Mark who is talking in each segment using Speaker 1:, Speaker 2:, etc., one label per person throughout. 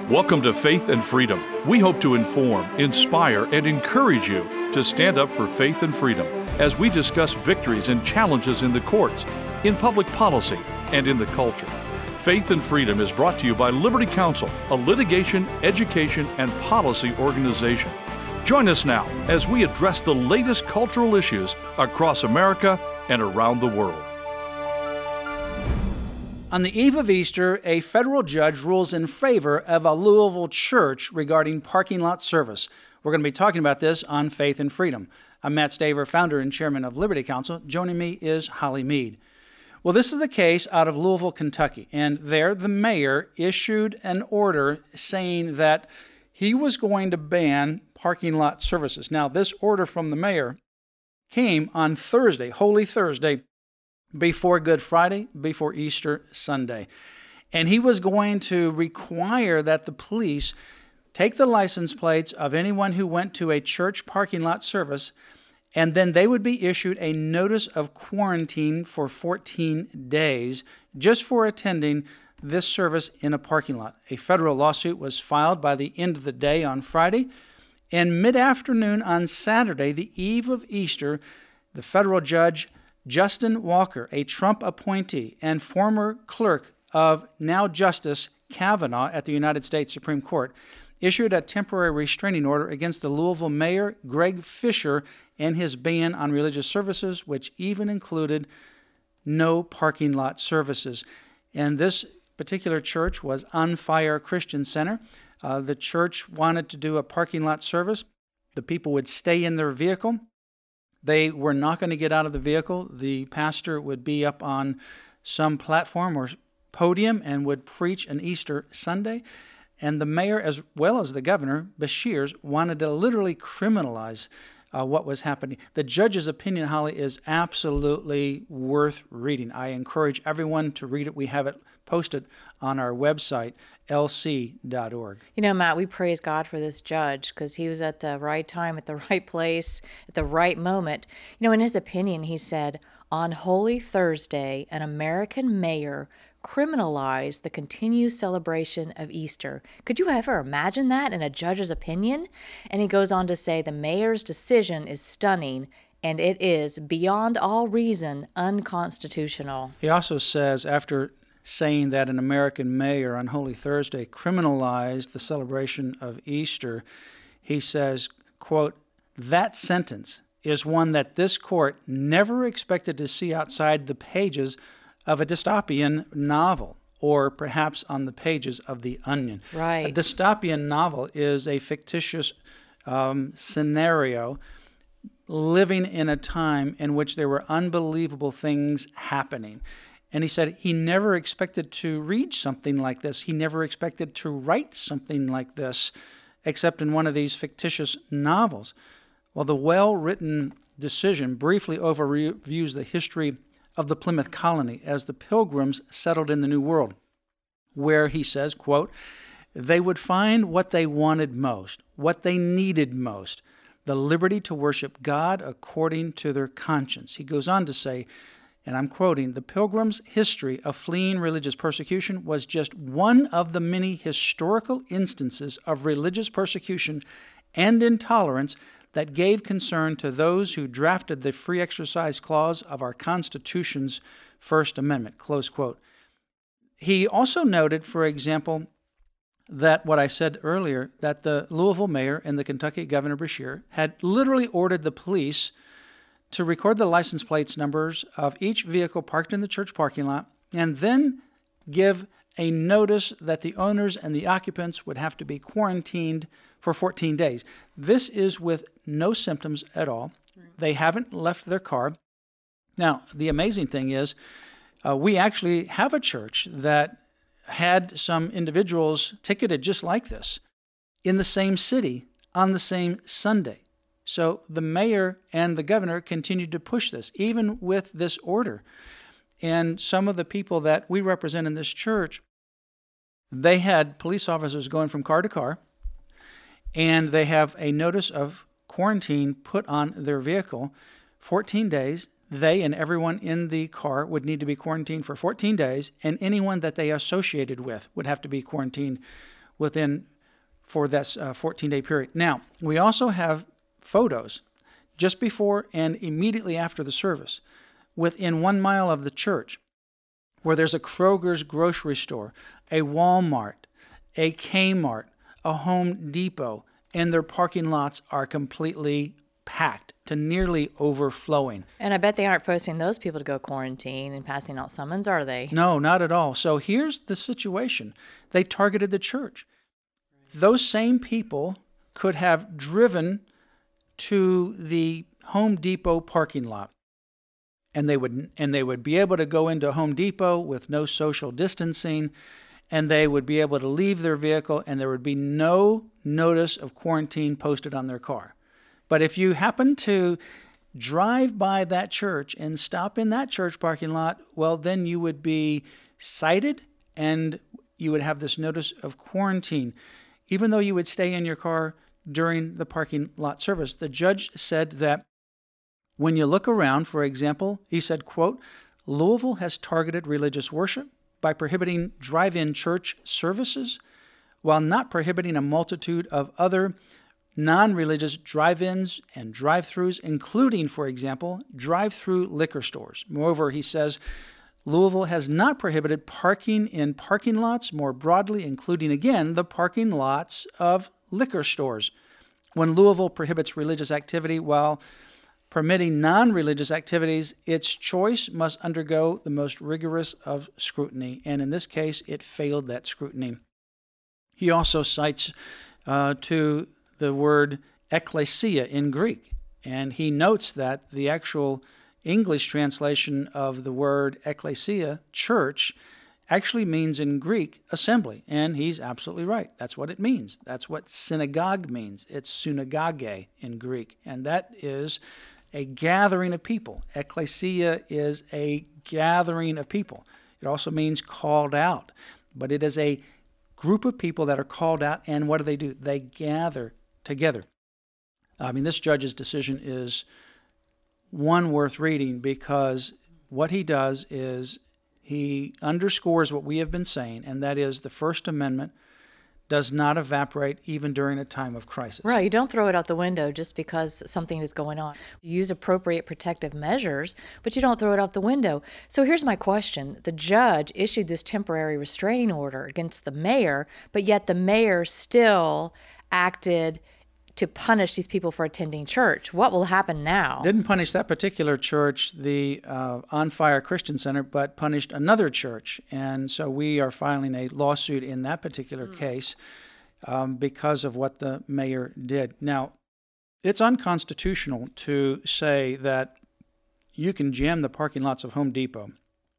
Speaker 1: Welcome to Faith and Freedom. We hope to inform, inspire, and encourage you to stand up for faith and freedom as we discuss victories and challenges in the courts, in public policy, and in the culture. Faith and Freedom is brought to you by Liberty Counsel, a litigation, education, and policy organization. Join us now as we address the latest cultural issues across America and around the world.
Speaker 2: On the eve of Easter, a federal judge rules in favor of a Louisville church regarding parking lot service. We're going to be talking about this on Faith and Freedom. I'm Matt Staver, founder and chairman of Liberty Counsel. Joining me is Holly Mead. Well, this is the case out of Louisville, Kentucky, and there the mayor issued an order saying that he was going to ban parking lot services. Now, this order from the mayor came on Thursday, Holy Thursday, before Good Friday, before Easter Sunday. And he was going to require that the police take the license plates of anyone who went to a church parking lot service, and then they would be issued a notice of quarantine for 14 days just for attending this service in a parking lot. A federal lawsuit was filed by the end of the day on Friday, and mid-afternoon on Saturday, the eve of Easter, the federal judge Justin Walker, a Trump appointee and former clerk of now Justice Kavanaugh at the United States Supreme Court, issued a temporary restraining order against the Louisville mayor, Greg Fisher, and his ban on religious services, which even included no parking lot services. And this particular church was On Fire Christian Center. The church wanted to do a parking lot service. The people would stay in their vehicle. They were not going to get out of the vehicle. The pastor would be up on some platform or podium and would preach an Easter Sunday. And the mayor, as well as the governor, Beshears, wanted to literally criminalize what was happening. The judge's opinion, Holly, is absolutely worth reading. I encourage everyone to read it. We have it posted on our website, lc.org.
Speaker 3: You know, Matt, we praise God for this judge because he was at the right time, at the right place, at the right moment. You know, in his opinion, he said, on Holy Thursday, an American mayor criminalized the continued celebration of Easter. Could you ever imagine that in a judge's opinion? And he goes on to say the mayor's decision is stunning and it is, beyond all reason, unconstitutional.
Speaker 2: He also says, after saying that an American mayor on Holy Thursday criminalized the celebration of Easter, he says, quote, that sentence is one that this court never expected to see outside the pages of a dystopian novel, or perhaps on the pages of The Onion.
Speaker 3: Right.
Speaker 2: A dystopian novel is a fictitious scenario living in a time in which there were unbelievable things happening. And he said he never expected to read something like this. He never expected to write something like this, except in one of these fictitious novels. Well, the well-written decision briefly overviews the history of the Plymouth colony as the Pilgrims settled in the New World, where he says, quote, they would find what they wanted most, what they needed most, the liberty to worship God according to their conscience. He goes on to say, and I'm quoting, the Pilgrims' history of fleeing religious persecution was just one of the many historical instances of religious persecution and intolerance that gave concern to those who drafted the Free Exercise Clause of our Constitution's First Amendment, close quote. He also noted, for example, that what I said earlier, that the Louisville mayor and the Kentucky Governor Beshear had literally ordered the police to record the license plates numbers of each vehicle parked in the church parking lot and then give a notice that the owners and the occupants would have to be quarantined for 14 days. This is with no symptoms at all. They haven't left their car. Now, the amazing thing is we actually have a church that had some individuals ticketed just like this in the same city on the same Sunday. So the mayor and the governor continued to push this, even with this order. And some of the people that we represent in this church, they had police officers going from car to car, and they have a notice of quarantine put on their vehicle, 14 days. They and everyone in the car would need to be quarantined for 14 days, and anyone that they associated with would have to be quarantined for this 14-day period. Now, we also have photos just before and immediately after the service within 1 mile of the church where there's a Kroger's grocery store, a Walmart, a Kmart, a Home Depot, and their parking lots are completely packed to nearly overflowing.
Speaker 3: And I bet they aren't forcing those people to go quarantine and passing out summons, are they?
Speaker 2: No, not at all. So here's the situation. They targeted the church. Those same people could have driven to the Home Depot parking lot, and they would be able to go into Home Depot with no social distancing, and they would be able to leave their vehicle, and there would be no notice of quarantine posted on their car. But if you happen to drive by that church and stop in that church parking lot, well, then you would be cited and you would have this notice of quarantine, even though you would stay in your car during the parking lot service. The judge said that when you look around, for example, he said, quote, Louisville has targeted religious worship by prohibiting drive-in church services while not prohibiting a multitude of other non-religious drive-ins and drive-thrus, including, for example, drive-through liquor stores. Moreover, he says, Louisville has not prohibited parking in parking lots more broadly, including, again, the parking lots of liquor stores. When Louisville prohibits religious activity while permitting non-religious activities, its choice must undergo the most rigorous of scrutiny, and in this case, it failed that scrutiny. He also cites to the word ekklesia in Greek, and he notes that the actual English translation of the word ekklesia, church, actually means in Greek assembly, and he's absolutely right. That's what it means. That's what synagogue means. It's synagogē in Greek, and that is a gathering of people. Ekklesia is a gathering of people. It also means called out, but it is a group of people that are called out, and what do? They gather together. This judge's decision is one worth reading because what he does is he underscores what we have been saying, and that is the First Amendment does not evaporate even during a time of crisis.
Speaker 3: Right. You don't throw it out the window just because something is going on. You use appropriate protective measures, but you don't throw it out the window. So here's my question. The judge issued this temporary restraining order against the mayor, but yet the mayor still acted to punish these people for attending church. What will happen now?
Speaker 2: Didn't punish that particular church, the On Fire Christian Center, but punished another church. And so we are filing a lawsuit in that particular case because of what the mayor did. Now, it's unconstitutional to say that you can jam the parking lots of Home Depot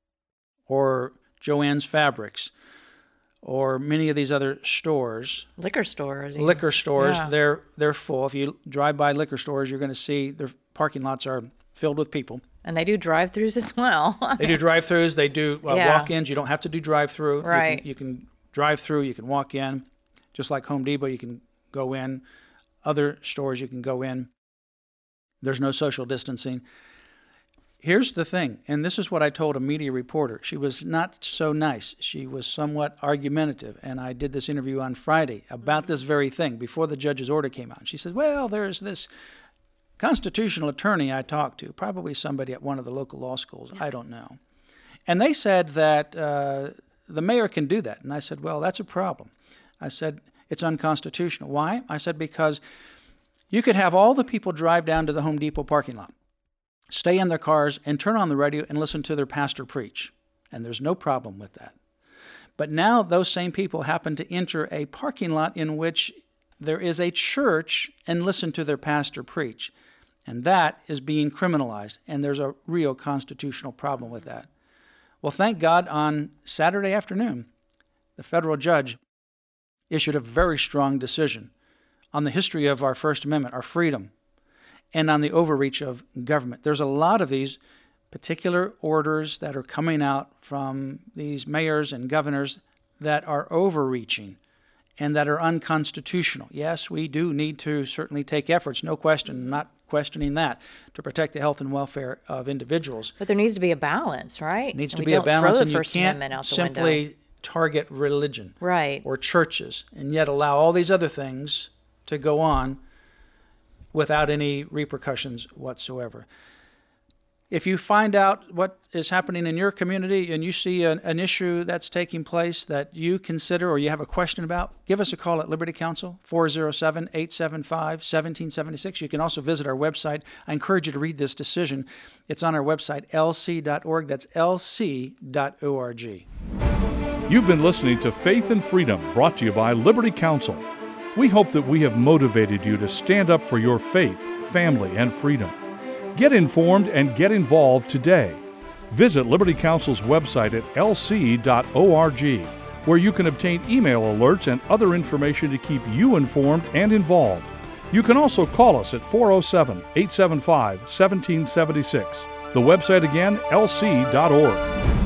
Speaker 2: or Joann's Fabrics or many of these other stores.
Speaker 3: Liquor stores.
Speaker 2: Yeah. They're full. If you drive by liquor stores, you're going to see their parking lots are filled with people.
Speaker 3: And they do drive-thrus as well.
Speaker 2: They do drive-thrus. They do walk-ins. You don't have to do drive-thru.
Speaker 3: Right.
Speaker 2: You can drive through. You can walk in. Just like Home Depot, you can go in. Other stores, you can go in. There's no social distancing. Here's the thing, and this is what I told a media reporter. She was not so nice. She was somewhat argumentative, and I did this interview on Friday about this very thing before the judge's order came out. She said, well, there's this constitutional attorney I talked to, probably somebody at one of the local law schools, I don't know. And they said that the mayor can do that. And I said, well, that's a problem. I said, it's unconstitutional. Why? I said, because you could have all the people drive down to the Home Depot parking lot, stay in their cars, and turn on the radio and listen to their pastor preach. And there's no problem with that. But now those same people happen to enter a parking lot in which there is a church and listen to their pastor preach. And that is being criminalized. And there's a real constitutional problem with that. Well, thank God on Saturday afternoon, the federal judge issued a very strong decision on the history of our First Amendment, our freedom, and on the overreach of government. There's a lot of these particular orders that are coming out from these mayors and governors that are overreaching and that are unconstitutional. Yes, we do need to certainly take efforts, no question, not questioning that, to protect the health and welfare of individuals.
Speaker 3: But there needs to be a balance, right?
Speaker 2: Needs to be a balance, and you can't
Speaker 3: out the
Speaker 2: simply
Speaker 3: window.
Speaker 2: target religion
Speaker 3: right,
Speaker 2: or churches, and yet allow all these other things to go on without any repercussions whatsoever. If you find out what is happening in your community and you see an issue that's taking place that you consider or you have a question about, give us a call at Liberty Counsel, 407-875-1776. You can also visit our website. I encourage you to read this decision. It's on our website, lc.org. That's lc.org.
Speaker 1: You've been listening to Faith and Freedom, brought to you by Liberty Counsel. We hope that we have motivated you to stand up for your faith, family, and freedom. Get informed and get involved today. Visit Liberty Counsel's website at lc.org, where you can obtain email alerts and other information to keep you informed and involved. You can also call us at 407-875-1776. The website again, lc.org.